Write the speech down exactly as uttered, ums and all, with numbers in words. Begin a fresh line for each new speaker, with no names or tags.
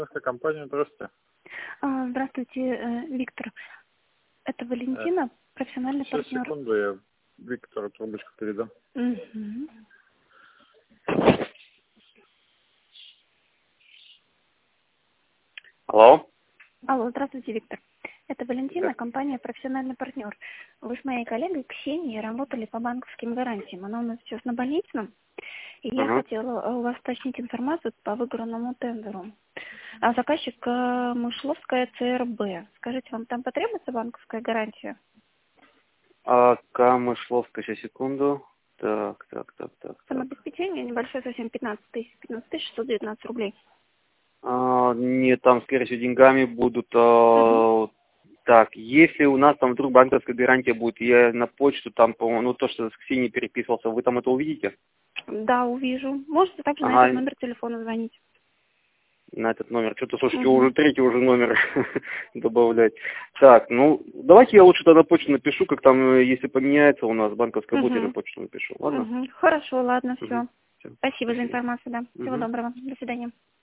Компания, здравствуйте.
А, Здравствуйте, э, Виктор. Это Валентина, профессиональный
Сейчас,
партнер.
секунду, я Виктору трубочку передам.
Мгм.
Алло?
Алло, здравствуйте, Виктор. Это Валентина,
Да.
компания «Профессиональный партнер». Вы с моей коллегой Ксенией работали по банковским гарантиям. Она у нас сейчас на больничном. И я
Угу.
хотела у вас уточнить информацию по выигранному тендеру. А заказчик э, Мышловская ЦРБ. Скажите, вам там потребуется банковская гарантия?
А, Камышловская, сейчас, секунду. Так, так, так, так, так.
Самообеспечение небольшое, совсем пятнадцать тысяч, пятнадцать тысяч шестьсот девятнадцать рублей.
А, нет, там, скорее всего, деньгами будут.
Угу.
А, так, если у нас там вдруг банковская гарантия будет, я на почту там, по-моему, ну, то, что с Ксенией переписывался, вы там это увидите?
Да, увижу. Можете также на этот
Ага,
номер телефона звонить.
на этот номер. Что-то, слушайте,
Угу.
уже третий уже номер добавлять. Так, ну, давайте я лучше тогда почту напишу, как там, э, если поменяется у нас банковская будет, я на
Угу.
почту напишу. Ладно?
Угу. Хорошо, ладно,
Угу.
все.
Все.
Спасибо за
Спасибо.
информацию, да. Всего
Угу.
доброго. До свидания.